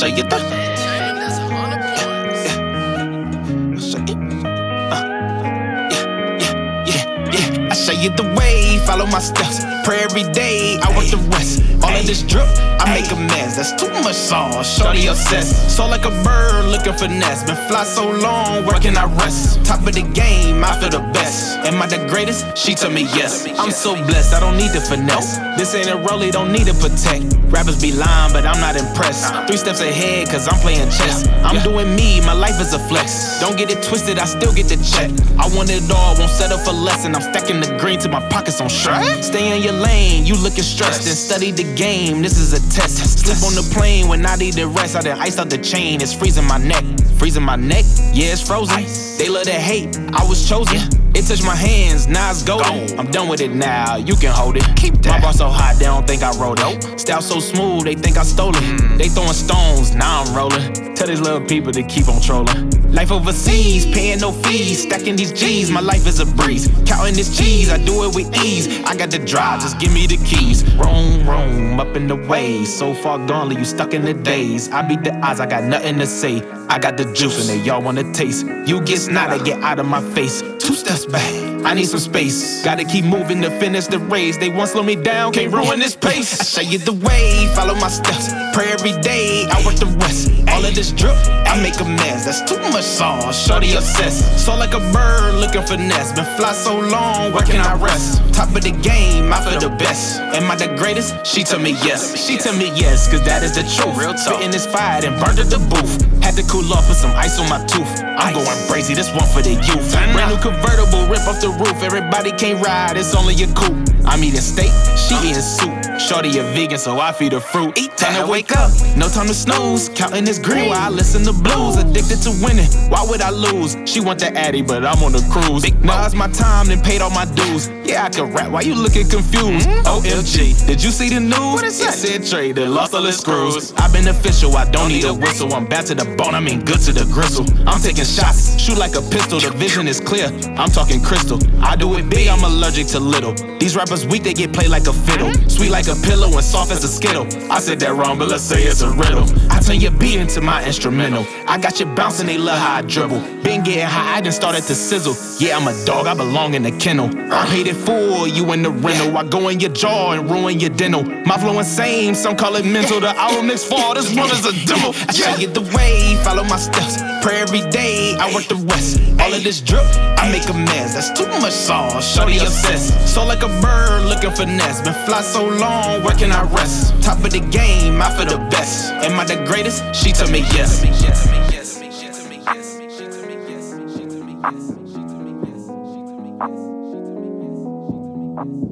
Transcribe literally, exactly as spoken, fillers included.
show you the. I show you the way, follow my steps. Pray every day, I work the rest. All of this drip, I make a mess. That's too much sauce, shorty obsessed. So like a bird looking for nest. Been fly so long, where can I rest? Top of the game, I feel the best. Am I the greatest? She told me yes. I'm so blessed, I don't need the finesse. This ain't a rollie, don't need to protect. Rappers be lying, but I'm not impressed. Three steps ahead, cause I'm playing chess. I'm doing me, my life is a flex. Don't get it twisted, I still get the check. I want it all, won't settle for less. And I'm stacking the green till my pockets on shred. Stay in your lane, you looking stressed. And study the game, this is a test. Sleep on the plane when I need to rest. I done iced out the chain, it's freezing my neck. Freezing my neck, yeah, it's frozen. They love to hate, I was chosen. It touched my hands, now it's golden. I'm done with it now, you can hold it. Keep that. My bar so hot, they don't think I wrote it. Style so smooth, they think I stole it. Mm. They throwing stones, now I'm rolling. Tell these little people to keep on trolling. Life overseas, paying no fees. Stacking these G's, my life is a breeze. Counting this cheese, I do it with ease. I got the drive, just give me the keys. Roam, roam, up in the way. So far gone, leave you stuck in the days. I beat the odds, I got nothing to say. I got the juice and they y'all wanna taste. You get snotty, get out of my face. Two steps back, I need some space. Gotta keep moving to finish the race. They won't slow me down, can't ruin this pace. I show you the way, follow my steps. Pray every day, I work the rest. All of this drip, I make a mess. That's too much sauce, shorty obsessed. So like a bird looking for nest. Been fly so long, where can I rest? Top of the game, I feel the best. Am I the greatest? She told me yes. She told me yes, cause that is the truth. Real talk. Spitting this fire and burned at the booth. Had to cool off with some ice on my tooth. I'm going crazy, this one for the youth. Brand new convertible, rip off the roof. Everybody can't ride, it's only a coupe. I'm eating steak, she eating soup. Shorty a vegan, so I feed her fruit. Eat time to wake up, no time to snooze. Counting this green while I listen to blues. Addicted to winning, why would I lose? She want the Addy, but I'm on the cruise. Now it's my time, then paid all my dues. Yeah, I can rap, why you looking confused? O M G, did you see the news? What is that? It said trade, they lost all the screws. I've been official, I don't need a whistle. I'm bad to the bone, I mean good to the gristle. I'm taking shots, shoot like a pistol. The vision is clear, I'm talking crystal. I do it big, I'm allergic to little. These rappers weak, they get played like a fiddle. Sweet like a pillow and soft as a skittle. I said that wrong, but let's say it's a riddle. I turn your beat into my instrumental. I got you bouncing, they love how I dribble. Been getting high, I done started to sizzle. Yeah, I'm a dog, I belong in the kennel. I'm hated for you in the rental. I go in your jaw and ruin your dental. My flow insane, some call it mental. The album next fall, this one is a demo. I show you the way, follow my steps. Pray every day, I work the rest. All of this drip, I make a mess. That's too much sauce, shorty obsessed. So like a bird looking for nest. Been fly so long, where can I rest? Top of the game, I feel the best. Am I the greatest? She told me yes. Yes.